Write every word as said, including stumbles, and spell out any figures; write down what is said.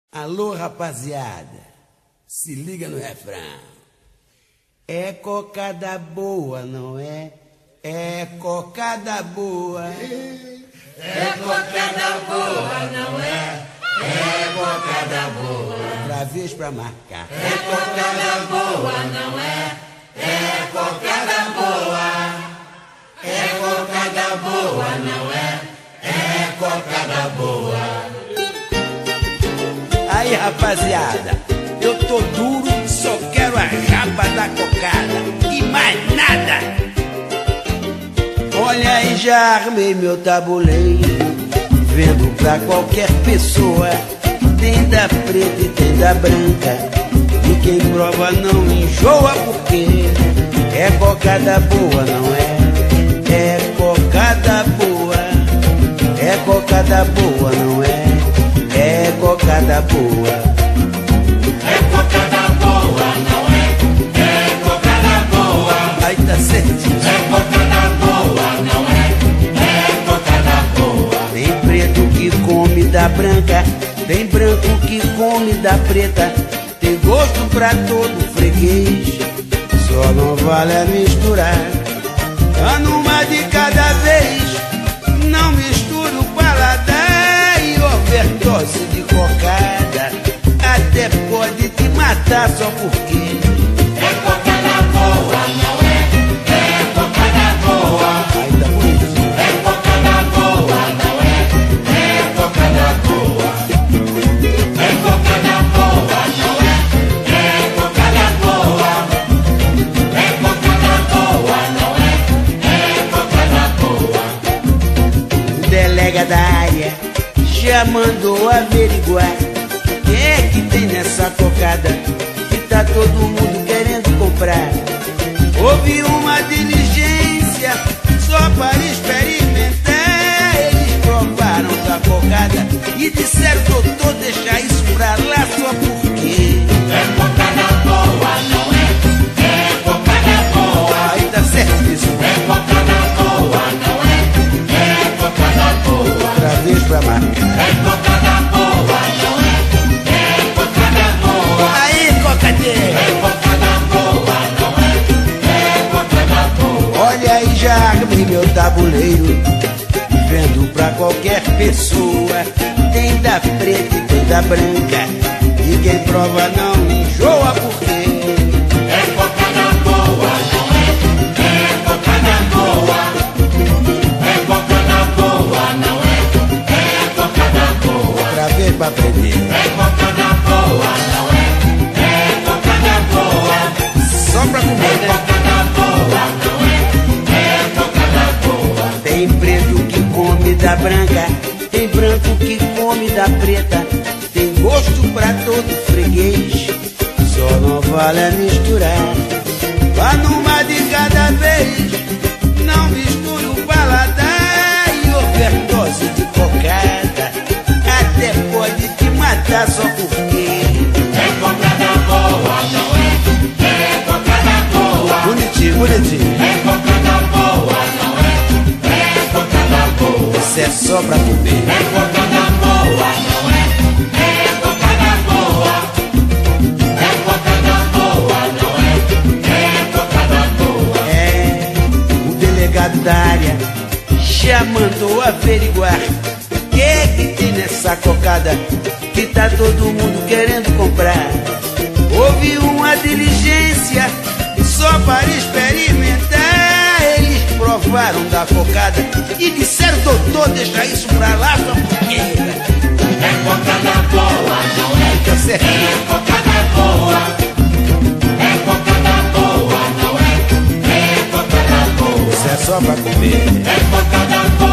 Alô, rapaziada, se liga no refrão. É cocada boa, não é? É cocada boa. É cocada boa, não é? É cocada boa. Outra vez pra marcar. É cocada boa, não é? É cocada boa. É cocada boa, não é? É cocada boa. Aí, rapaziada, eu tô duro, só quero a rapa da cocada e mais nada. Olha aí, já armei meu tabuleiro, vendo pra qualquer pessoa. Tem da preta e tem da branca, e quem prova não enjoa, porque é cocada boa, não é? É cocada boa, é cocada boa, não é? É cocada boa. É cocada boa, não é? É cocada boa. Aí tá certinho. É cocada boa, não é? É cocada boa. Tem preto que come da branca, tem branco que come da preta. Tem gosto pra todo freguês, só não vale a misturar. Dando uma de cada vez, não mistura o paladar. E overdose de cocada até pode te matar só porque É cocada boa, não é? É cocada boa. aí tá bonito. É cocada boa, não é? É cocada boa. É cocada boa, não é? É cocada boa. É cocada boa, não é? É cocada boa. O delega da área já mandou averiguar o que é que tem nessa cocada que tá todo mundo querendo comprar. Houve uma diligência só para experimentar. Eles provaram da cocada e disseram: doutor, deixa isso pra lá só porque É cocada boa, não é? É cocada boa. aí tá certíssimo. É cocada boa, não é? É cocada boa. Outra vez pra marcar. É cocada boa, não é? É cocada boa. Aí, cocadeira, É cocada boa, não é? É cocada boa. olha aí, já armei meu tabuleiro, vendo pra qualquer pessoa. Tem da preta e tem da branca, e quem prova não enjoa, porque É cocada boa, não é? É cocada boa. É cocada boa, não é? É cocada boa. outra vez pra aprender. É cocada boa, não é? É cocada boa. Só pra comer, É né? cocada boa, não é? É cocada boa. Tem preto que come da branca, tem branco que come da preta. Tem gosto pra todo freguês, só não vale a misturar. Vá numa de cada vez, não misture o paladar. E overdose de cocada até pode te matar só porque É cocada boa, não é? É cocada boa. bonitinho, bonitinho. É cocada boa, não é? É cocada boa. Isso é só pra comer. É cocada boa, não é? É cocada boa. É cocada boa, não é? É cocada boa. É, o delegado da área já mandou averiguar o que é que tem nessa cocada que tá todo mundo querendo comprar. Houve uma diligência só para experimentar. Eles provaram da cocada e disseram: doutor, deixa isso pra lá só porque É cocada boa, não é? fica certo. É cocada boa. É cocada boa, não é? É cocada boa. Isso é só pra comer. É cocada boa.